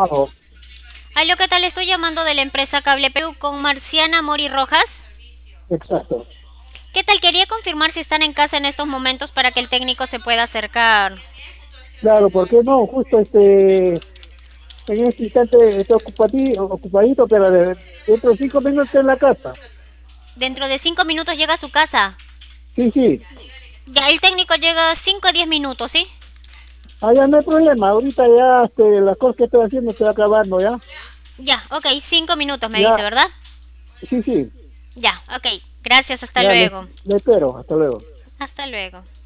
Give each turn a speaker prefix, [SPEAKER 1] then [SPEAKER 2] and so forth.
[SPEAKER 1] Aló,
[SPEAKER 2] Aló, ¿qué tal? Estoy llamando de la empresa Cable Perú con Marciana Mori Rojas.
[SPEAKER 1] exacto.
[SPEAKER 2] ¿Qué tal? Quería confirmar si están en casa en estos momentos para que el técnico se pueda acercar.
[SPEAKER 1] Claro, ¿por qué no? Justo en este instante estoy ocupadito, pero dentro de 5 minutos estoy en la casa.
[SPEAKER 2] Dentro de 5 minutos llega a su casa.
[SPEAKER 1] Sí, sí.
[SPEAKER 2] Ya, el técnico llega 5 a 10 minutos, ¿sí?
[SPEAKER 1] Ya no hay problema. Ahorita ya las cosas que estoy haciendo estoy acabando, ¿ya?
[SPEAKER 2] Ya, ok, 5 minutos me dice,
[SPEAKER 1] Ya,
[SPEAKER 2] ¿verdad?
[SPEAKER 1] sí, sí.
[SPEAKER 2] Ya, ok. Gracias, hasta
[SPEAKER 1] Ya,
[SPEAKER 2] luego.
[SPEAKER 1] le espero. Hasta luego.
[SPEAKER 2] Hasta luego.